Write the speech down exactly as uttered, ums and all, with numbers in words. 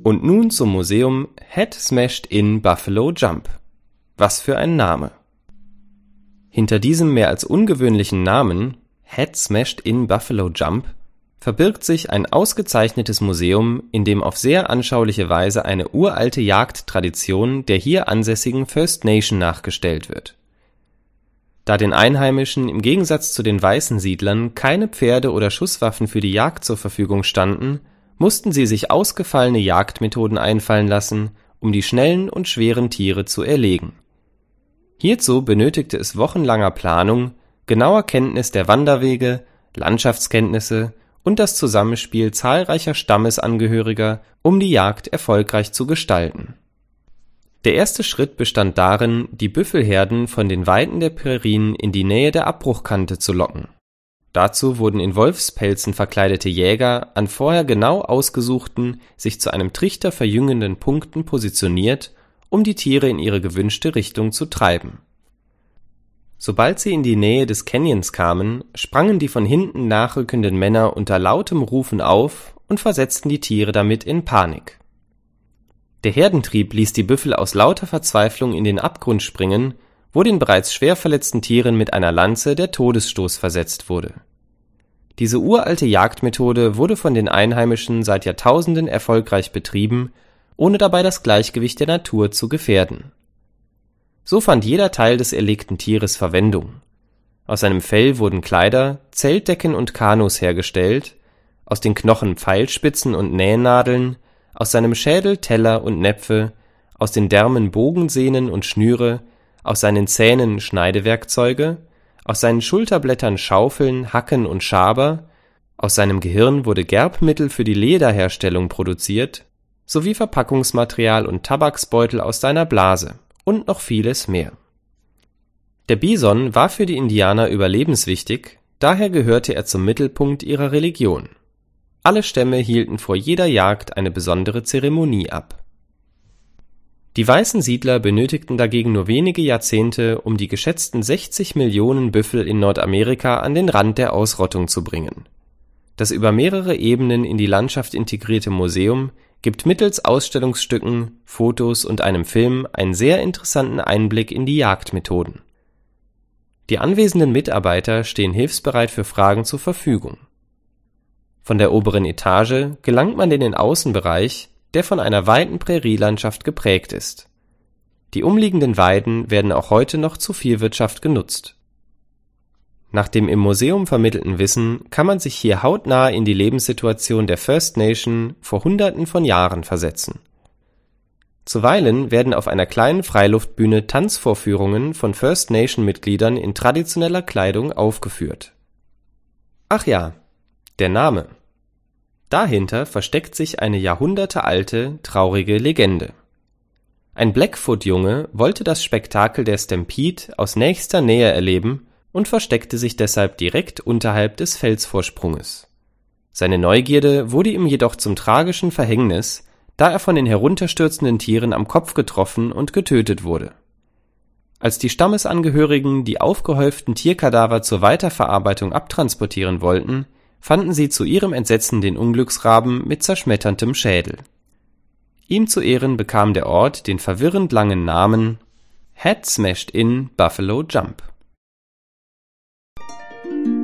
Und nun zum Museum Head Smashed in Buffalo Jump. Was für ein Name! Hinter diesem mehr als ungewöhnlichen Namen, Head Smashed in Buffalo Jump, verbirgt sich ein ausgezeichnetes Museum, in dem auf sehr anschauliche Weise eine uralte Jagdtradition der hier ansässigen First Nation nachgestellt wird. Da den Einheimischen im Gegensatz zu den weißen Siedlern keine Pferde oder Schusswaffen für die Jagd zur Verfügung standen, mussten sie sich ausgefallene Jagdmethoden einfallen lassen, um die schnellen und schweren Tiere zu erlegen. Hierzu benötigte es wochenlanger Planung, genauer Kenntnis der Wanderwege, Landschaftskenntnisse und das Zusammenspiel zahlreicher Stammesangehöriger, um die Jagd erfolgreich zu gestalten. Der erste Schritt bestand darin, die Büffelherden von den Weiden der Prärien in die Nähe der Abbruchkante zu locken. Dazu wurden in Wolfspelzen verkleidete Jäger an vorher genau ausgesuchten, sich zu einem Trichter verjüngenden Punkten positioniert, um die Tiere in ihre gewünschte Richtung zu treiben. Sobald sie in die Nähe des Canyons kamen, sprangen die von hinten nachrückenden Männer unter lautem Rufen auf und versetzten die Tiere damit in Panik. Der Herdentrieb ließ die Büffel aus lauter Verzweiflung in den Abgrund springen, wo den bereits schwer verletzten Tieren mit einer Lanze der Todesstoß versetzt wurde. Diese uralte Jagdmethode wurde von den Einheimischen seit Jahrtausenden erfolgreich betrieben, ohne dabei das Gleichgewicht der Natur zu gefährden. So fand jeder Teil des erlegten Tieres Verwendung. Aus seinem Fell wurden Kleider, Zeltdecken und Kanus hergestellt, aus den Knochen Pfeilspitzen und Nähnadeln, aus seinem Schädel Teller und Näpfe, aus den Därmen Bogensehnen und Schnüre, aus seinen Zähnen Schneidewerkzeuge, aus seinen Schulterblättern Schaufeln, Hacken und Schaber, aus seinem Gehirn wurde Gerbmittel für die Lederherstellung produziert, sowie Verpackungsmaterial und Tabaksbeutel aus seiner Blase und noch vieles mehr. Der Bison war für die Indianer überlebenswichtig, daher gehörte er zum Mittelpunkt ihrer Religion. Alle Stämme hielten vor jeder Jagd eine besondere Zeremonie ab. Die weißen Siedler benötigten dagegen nur wenige Jahrzehnte, um die geschätzten sechzig Millionen Büffel in Nordamerika an den Rand der Ausrottung zu bringen. Das über mehrere Ebenen in die Landschaft integrierte Museum gibt mittels Ausstellungsstücken, Fotos und einem Film einen sehr interessanten Einblick in die Jagdmethoden. Die anwesenden Mitarbeiter stehen hilfsbereit für Fragen zur Verfügung. Von der oberen Etage gelangt man in den Außenbereich, der von einer weiten Prärielandschaft geprägt ist. Die umliegenden Weiden werden auch heute noch zur Viehwirtschaft genutzt. Nach dem im Museum vermittelten Wissen kann man sich hier hautnah in die Lebenssituation der First Nation vor Hunderten von Jahren versetzen. Zuweilen werden auf einer kleinen Freiluftbühne Tanzvorführungen von First Nation-Mitgliedern in traditioneller Kleidung aufgeführt. Ach ja, der Name. Dahinter versteckt sich eine jahrhundertealte, traurige Legende. Ein Blackfoot-Junge wollte das Spektakel der Stampede aus nächster Nähe erleben und versteckte sich deshalb direkt unterhalb des Felsvorsprunges. Seine Neugierde wurde ihm jedoch zum tragischen Verhängnis, da er von den herunterstürzenden Tieren am Kopf getroffen und getötet wurde. Als die Stammesangehörigen die aufgehäuften Tierkadaver zur Weiterverarbeitung abtransportieren wollten, fanden sie zu ihrem Entsetzen den Unglücksraben mit zerschmetterndem Schädel. Ihm zu Ehren bekam der Ort den verwirrend langen Namen Head Smashed in Buffalo Jump.